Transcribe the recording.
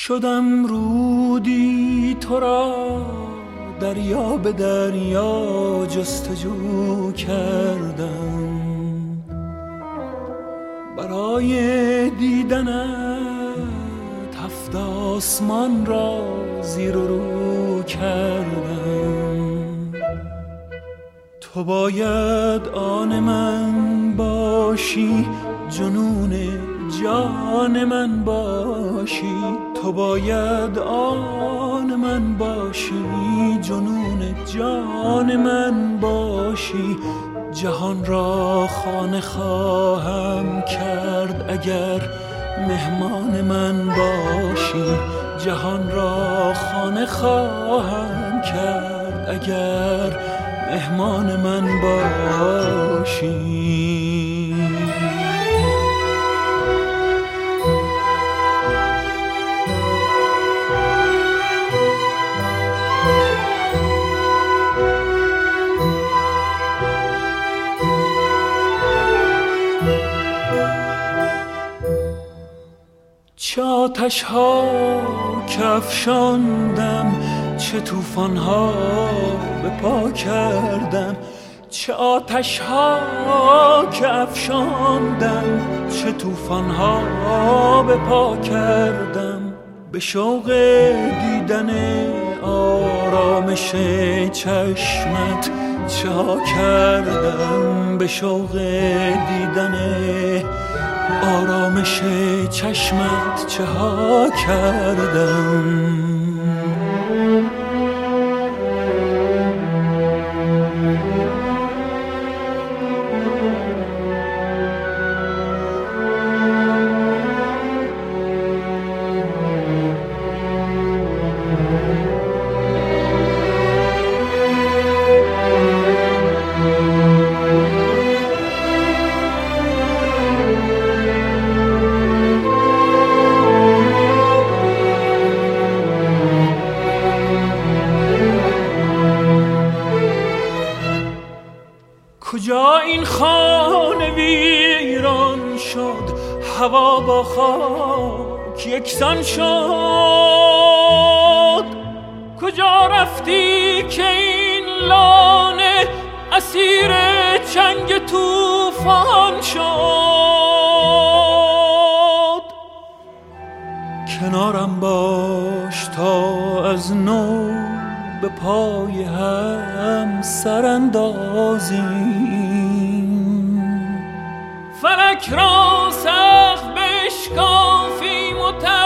شدم رودی تو را دریا به دریا جستجو کردم، برای دیدنت هفت آسمان را زیر و رو کردم. تو باید آن من باشی، جنون جان من باشی. تو باید آن من باشی، جنون جان من باشی. جهان را خانه خواهم کرد اگر مهمان من باشی. جهان را خانه خواهم کرد اگر مهمان من باشی. چه آتش ها که افشاندم، چه طوفان ها به پا کردم. چه آتش ها که افشاندم، چه طوفان ها به پا کردم. به شوق دیدن آرامش چشمت چه ها کردم. به شوق دیدن آرامش چشمت چه ها کردم. کجا این خانه ویران شد، هوا با خاک یکسان شد. کجا رفتی که این لانه اسیر چنگ طوفان شد؟ کنارم باش تا از نو به پای هم سراندازیم. فلک را سقف بشکافیم و